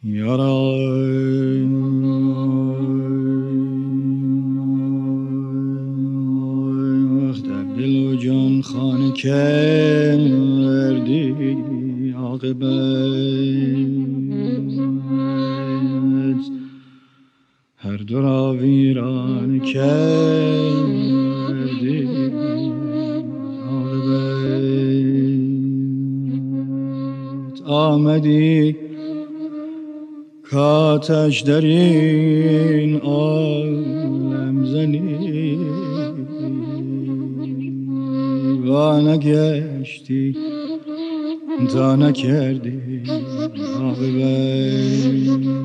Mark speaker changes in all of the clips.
Speaker 1: یاران در دل و جان خانه کردی عاقبت هر دو را ویران کردی عاقبت آمدی کاتش در این عالم زنی و نگشتی تا نکردی عاقبت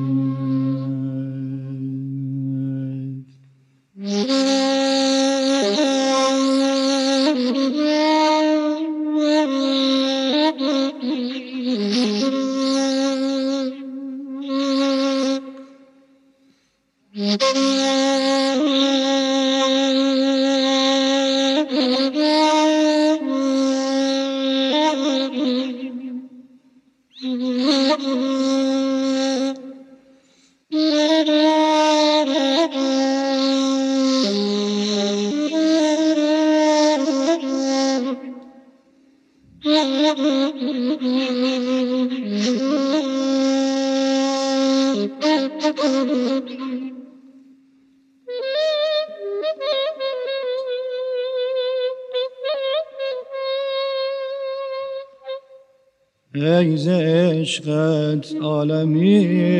Speaker 1: ای ز عشقت عالمی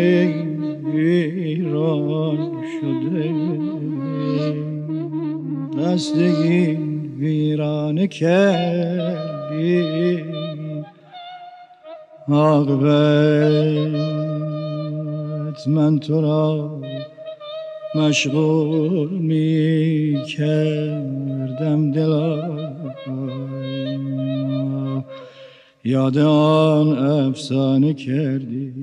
Speaker 1: ایران شده قصد این ویرانه کردی عاقبت من تو را مشغول می کردم دلا یاد آن افسانه کردی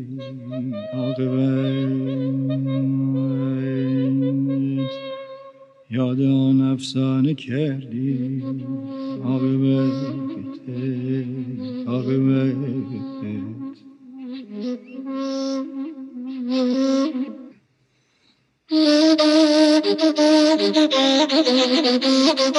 Speaker 1: عاقبت یاد آن افسانه کردی عاقبت عاقبت